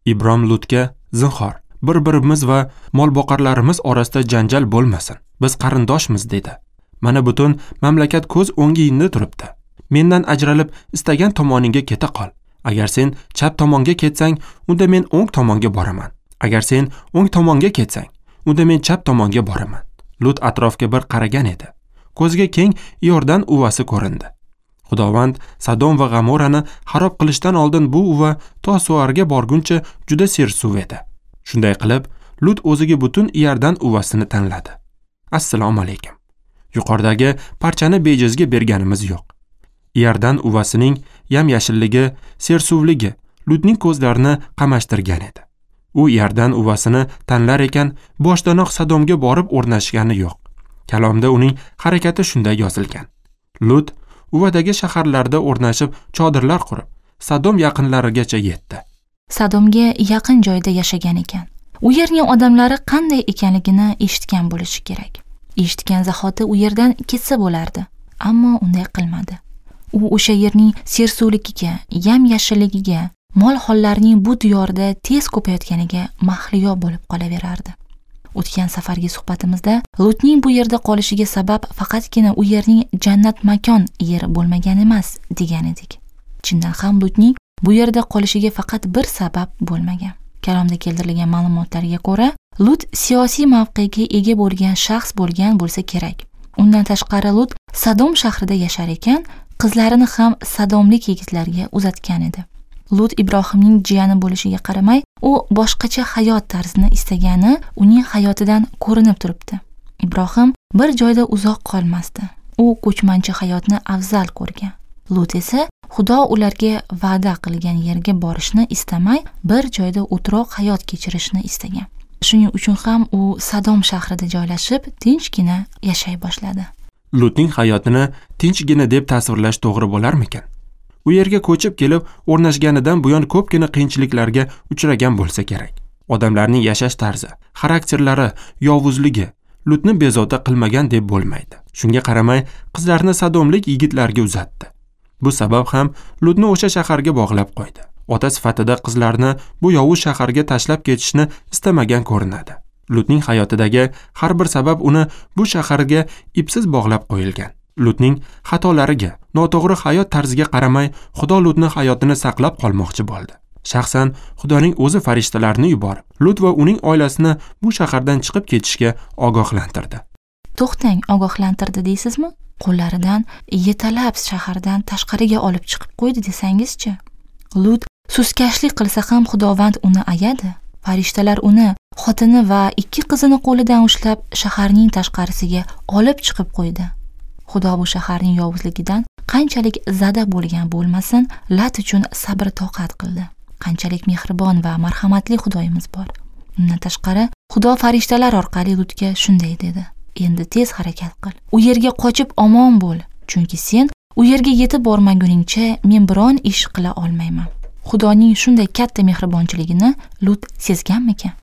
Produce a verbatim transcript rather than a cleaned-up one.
Ibrom Lutga: "Zinhor, bir-birimiz va mol-boqarlarimiz orasida janjal bo'lmasin. Biz qarindoshmiz" dedi. "Mana butun mamlakat ko'z o'ngingda turibdi. Mendan ajralib istagan tomoningga keta qol. Agar sen chap tomonga ketsang, unda men o'ng tomonga boraman. Agar sen o'ng tomonga ketsang, unda men chap tomonga boraman." Lut atrofga bir qaragan edi. Ko'ziga keng Iordan uvasi ko'rindi. Xudovand Sodom va G'amorani xarob qilishdan oldin bu uva to Suarga borguncha juda sersuv edi. Shunday qilib, Lut o'ziga butun Iordan uvasini tanladi. Assalomu alaykum. Yuqoridagi parchani bejizga berganimiz yo'q. Iordan uvasining yam-yashilligi, sersuvligi Lutning ko'zlarini qamashtirgan edi. U Iordan uvasini tanlar ekan, boshdanoq Sodomga borib o'rnashgani yo'q. Kalomda uning harakati shunday yozilgan. Lut uvadagi shaharlarda o'rnashib, chodirlar qurib, Sodom yaqinlarigacha yetdi. Sodomga yaqin joyda yashagan ekan. U yerning odamlari qanday ekanligini eshitgan bo'lishi kerak. Eshitgan zahoti u yerdan ketsa bo'lardi, ammo unday qilmadi. U o'sha yerning sersuvligiga, yam-yashilligiga, mol-hollarining bu diyorda tez ko'payotganiga mahliyo bo'lib qolaverardi. O'tgan safargi suhbatimizda Lutning bu yerda qolishiga sabab faqatgina u yerning jannat makon yeri bo'lmagani emas degan edik. Chindan ham Lutning bu yerda qolishiga faqat bir sabab bo'lmagan. Kalomda keltirilgan ma'lumotlarga ko'ra, Lut siyosiy mavqega ega bo'lgan shaxs bo'lgan bo'lsa kerak. Undan tashqari Lut Sodom shahrida yashar ekan, qizlarini ham sodomlik yigitlarga uzatgan edi. Lut Ibrohimning jiyani bo'lishiga qaramay, u boshqacha hayot tarzini istagani uning hayotidan ko'rinib turibdi. Ibrohim bir joyda uzoq qolmasdi. U ko'chmanchi hayotni afzal ko'rgan. Lut esa Xudo ularga va'da qilgan yerga borishni istamay, bir joyda o'tiroq hayot kechirishni istagan. Shuning uchun ham u Sodom shahrida joylashib, tinchgina yashay boshladi. Lutning hayotini tinchgina deb tasvirlash to'g'ri bo'larmikan? U yerga ko'chib kelib, o'rnashganidan buyon ko'pgina qiyinchiliklarga uchragan bo'lsa kerak. Odamlarning yashash tarzi, xarakterlari, yovuzligi Lutni bezovta qilmagan deb bo'lmaydi. Shunga qaramay, qizlarini sodomlik yigitlarga uzatdi. Bu sabab ham Lutni o'sha shaharga bog'lab qo'ydi. Ota sifatida qizlarini bu yovuz shaharga tashlab ketishni istamagan ko'rinadi. Lutning hayotidagi har bir sabab uni bu shaharga ipsiz bog'lab qo'yilgan. Lutning xatolariga, noto'g'ri hayot tarziga qaramay, Xudo Lutning hayotini saqlab qolmoqchi bo'ldi. Shaxsan Xudoning o'zi farishtalarni yuborib, Lut va uning oilasini bu shahardan chiqib ketishga ogohlantirdi. To'xtang, ogohlantirdi deysizmi? Qo'llaridan yetalab shahardan tashqariga olib chiqib qo'ydi desangizchi? Lut suskashlik qilsa ham Xudovand uni ayadi. Farishtalar uni, xotini va ikki qizini qo'lidan ushlab shaharning tashqarisiga olib chiqib qo'ydi. Xudo bu shaharning yovuzligidan qanchalik zada bo'lgan bo'lmasin, Lat uchun sabr toqat qildi. Qanchalik mehribon va marhamatli Xudoyimiz bor. Undan tashqari, Xudo farishtalar orqali Lutga shunday dedi: "Endi tez harakat qil. U yerga qochib omon bo'l, chunki sen u yerga yetib bormaguningcha men biron ish qila olmayman." Xudoning shunday katta mehribonchiligini Lut sezganmikan?